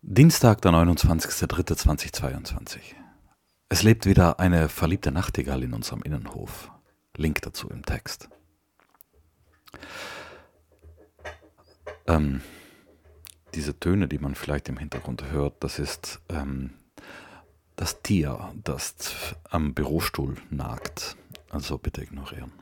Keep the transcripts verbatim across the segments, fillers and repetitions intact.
Dienstag, der neunundzwanzigster dritter zweitausendzweiundzwanzig. Es lebt wieder eine verliebte Nachtigall in unserem Innenhof. Link dazu im Text. Ähm, diese Töne, die man vielleicht im Hintergrund hört, das ist ähm, das Tier, das am Bürostuhl nagt. Also bitte ignorieren.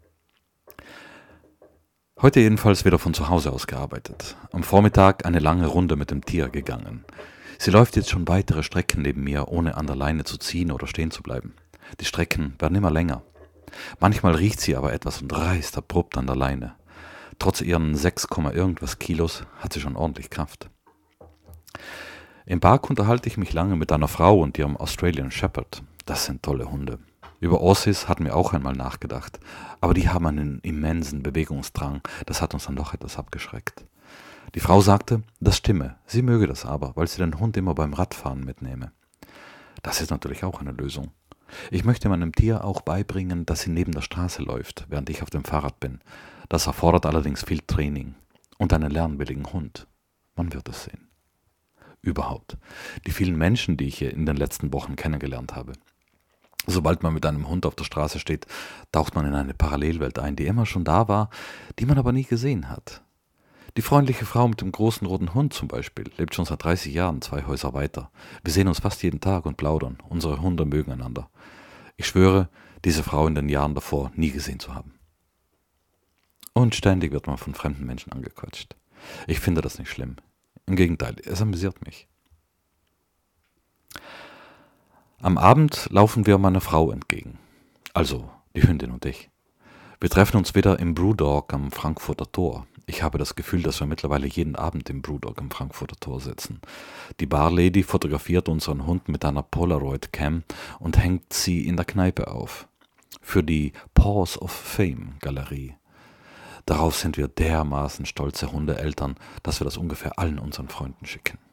Heute jedenfalls wieder von zu Hause aus gearbeitet. Am Vormittag eine lange Runde mit dem Tier gegangen. Sie läuft jetzt schon weitere Strecken neben mir, ohne an der Leine zu ziehen oder stehen zu bleiben. Die Strecken werden immer länger. Manchmal riecht sie aber etwas und reißt abrupt an der Leine. Trotz ihren sechs, irgendwas Kilos hat sie schon ordentlich Kraft. Im Park unterhalte ich mich lange mit einer Frau und ihrem Australian Shepherd. Das sind tolle Hunde. Über Aussies hatten wir auch einmal nachgedacht, aber die haben einen immensen Bewegungsdrang, das hat uns dann doch etwas abgeschreckt. Die Frau sagte, das stimme, sie möge das aber, weil sie den Hund immer beim Radfahren mitnehme. Das ist natürlich auch eine Lösung. Ich möchte meinem Tier auch beibringen, dass sie neben der Straße läuft, während ich auf dem Fahrrad bin. Das erfordert allerdings viel Training und einen lernwilligen Hund. Man wird es sehen. Überhaupt, die vielen Menschen, die ich hier in den letzten Wochen kennengelernt habe. Sobald man mit einem Hund auf der Straße steht, taucht man in eine Parallelwelt ein, die immer schon da war, die man aber nie gesehen hat. Die freundliche Frau mit dem großen roten Hund zum Beispiel lebt schon seit dreißig Jahren zwei Häuser weiter. Wir sehen uns fast jeden Tag und plaudern. Unsere Hunde mögen einander. Ich schwöre, diese Frau in den Jahren davor nie gesehen zu haben. Und ständig wird man von fremden Menschen angequatscht. Ich finde das nicht schlimm. Im Gegenteil, es amüsiert mich. Am Abend laufen wir meiner Frau entgegen. Also die Hündin und ich. Wir treffen uns wieder im Brewdog am Frankfurter Tor. Ich habe das Gefühl, dass wir mittlerweile jeden Abend im Brewdog am Frankfurter Tor sitzen. Die Barlady fotografiert unseren Hund mit einer Polaroid-Cam und hängt sie in der Kneipe auf. Für die Paws of Fame Galerie. Darauf sind wir dermaßen stolze Hundeeltern, dass wir das ungefähr allen unseren Freunden schicken.